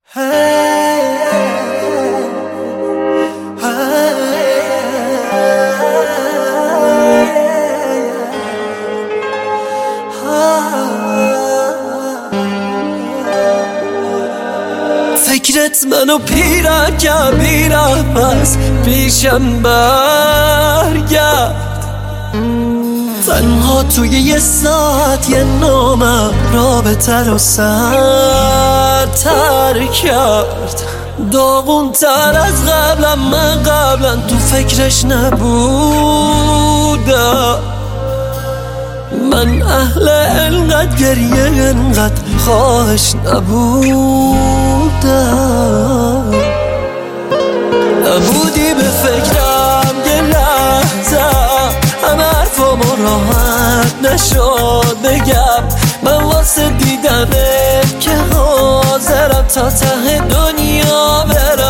فکرت منو پیرم که میرم پس پیشم برگرد. تنها توی یه ساعت یه نامم رابطه رو سرتر کرد. داغون تر از قبلم، من قبلا تو فکرش نبودم. من اهل انقدر گریه انقدر خواهش نبودم. نبودی به فکرم یه لحظه، همه حرفامو راحت نشد بگم. من واسه دیدنت که حاضرم تا ته دنیا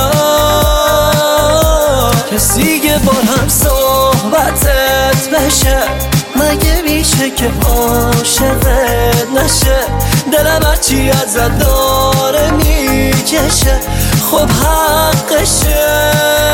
برم. کسی که با هم صحبتت بشه، مگه میشه که عاشقت نشه؟ دلم هرچی ازت داره میکشه، خب حقشه.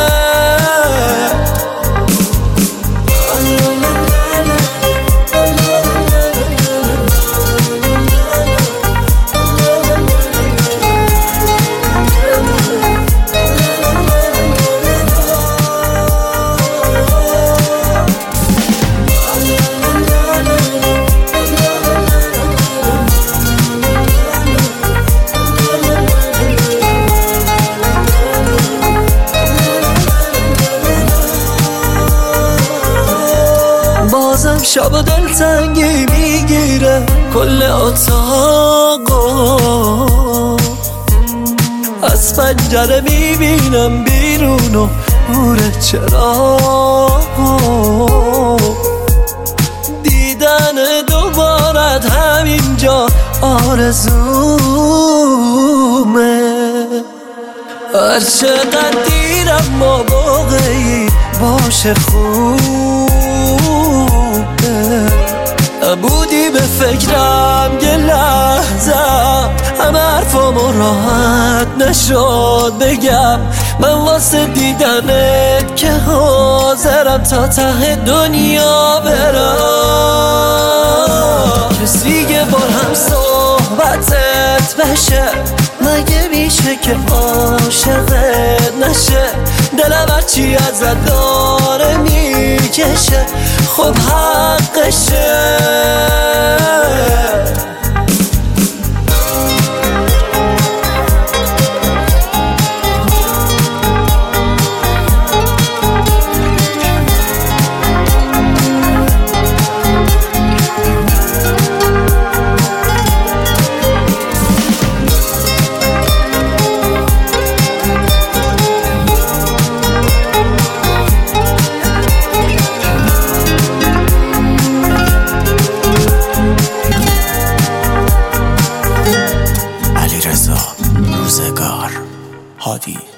بازم شب دلتنگی میگیره کل اتاقو. از پنجره میبینم بیرون و نور چراغ. دیدن دوبارت همینجا آرزومه. هر چقدر دیرم ما واقعی باشه خوبه. نبودی به فکرم یه لحظه، همه حرفامو راحت نشد بگم. من واسه دیدنت که حاضرم تا ته دنیا برم. کسی که با هم صحبتت بشه، مگه میشه که عاشقت نشه؟ دلم هرچی ازت داره میکشه، خب حقشه. روزگار هادی